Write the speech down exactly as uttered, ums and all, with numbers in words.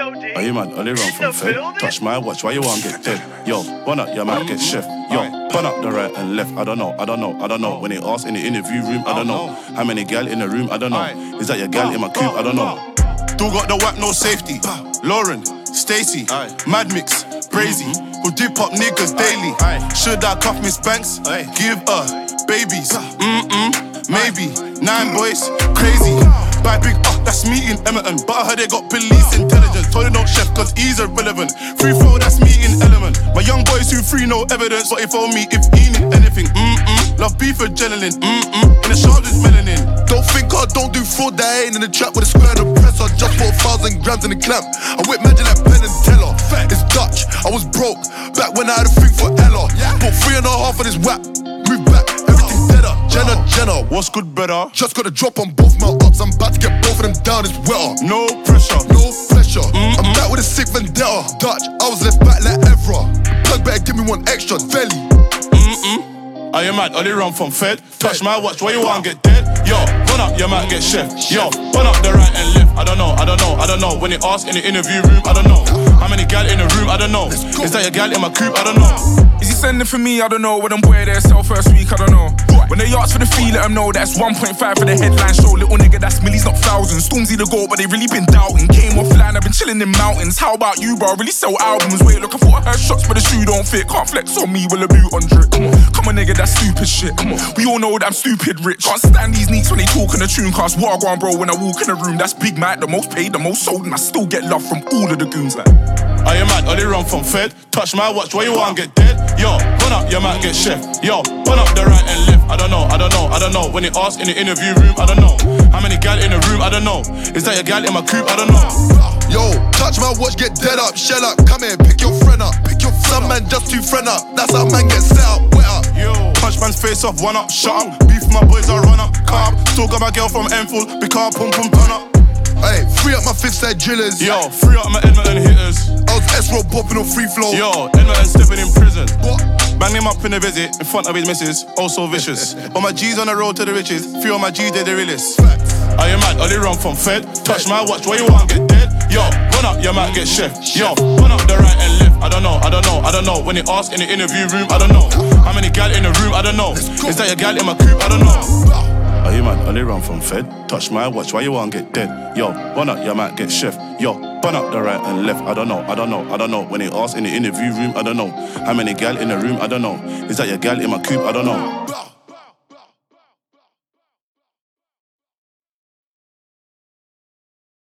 Are you mad? Only run from Fed. Touch my watch, why you want get dead? Yo, bun up, you might get chef. Yo, bun up the right and left. I don't know, I don't know, I don't know. When they ask in the interview room, I don't know. How many gal in the room, I don't know. Is that your gal in my coupe, I don't know. Still got the whack, no safety. Lauren, Stacy, Mad Mix, Brazy, who dip up niggas daily. Should I cuff Miss Banks? Give her babies. Mm-mm, maybe. Nine boys, crazy. Buy big up, that's me in Emerton. But I heard they got police intelligence. Told they don't chef cause he's irrelevant. Free throw, that's me in Element. My young boys who free, no evidence. But if on me, if he need anything, mm-mm. Love beef adrenaline, mm-mm. In the shop is melanin. Don't think I don't do fraud, that I ain't in the trap with a square and a press. I just bought a thousand grams in the clamp. I whip magic like Penn and Teller. It's Dutch, I was broke. Back when I had a thing for Ella. Bought three and a half of this whap. Move back, everything deader. Jenna, Jenna, what's good, better? Just got a drop on both my ups. I'm about to get both of them down, it's wetter. No pressure, no pressure. Mm-mm. I'm back with a sick vendetta. Dutch, I was left back like Evra. Plug better give me one extra, Velly. Mm-mm. Are you mad? Only run from Fed. Touch my watch, why you want get dead? Yo, run up, you might get chef. Yo, run up the right and left. I don't know, I don't know, I don't know. When they ask in the interview room, I don't know. How many gal in the room, I don't know. Is that your gal in my coupe, I don't know. Is he sending for me? I don't know. When I'm boy there, sell first week, I don't know. When they ask for the fee, let them know that's one point five for the headline show. Little nigga, that's millies, not thousands. Stormzy the goal, but they really been doubting. Came offline, I've been chilling in mountains. How about you, bro? Really sell albums. Wait, look, I thought I heard shots, but the shoe don't fit. Can't flex on me with a boot on drip. Come on, come on, nigga, that's stupid shit. Come on, we all know that I'm stupid rich. Can't stand these neeks when they talk in the tune cast. Wagwan, bro, when I walk in the room, that's Big Mike, the most paid, the most sold, and I still get love from all of the goons, like. Are you mad? Only run from Fed. Touch my watch, why you want get dead? Yo, run up, you might get chef. Yo, run up the right and left. I don't know, I don't know, I don't know. When they ask in the interview room, I don't know. How many gal in the room, I don't know. Is that your gal in my coupe, I don't know. Yo, touch my watch, get dead up. Shell up, come here, pick your friend up. Pick your friend Some man just too friend up. That's how man get set up, wet up. Yo, punch man's face off, one up, shut up. Beef my boys, I run up, calm. Still got my girl from Enfield, be calm, pum pum turn up. Hey, free up my fifth side drillers. Yo, free up my Edmonton hitters. I was S-roll popping on free flow. Yo, Edmonton stepping in prison. What? Bang him up in a visit in front of his missus. Oh, so vicious. All my G's on the road to the riches. Few of my G's, they're the realest. Are you mad? Only run from Fed. Touch my watch, why you want get dead? Yo, run up, you might get chef. Yo, run up the right and left. I don't know, I don't know, I don't know. When they ask in the interview room, I don't know. How many gal in the room, I don't know. Is that your gal in my coupe, I don't know. Are you mad? Only run from Fed. Touch my watch, why you want get dead? Yo, run up, you might get chef. Yo, run up the right and left. I don't know, I don't know, I don't know. When they ask in the interview room, I don't know. How many gal in the room, I don't know. Is that your gal in my coupe, I don't know.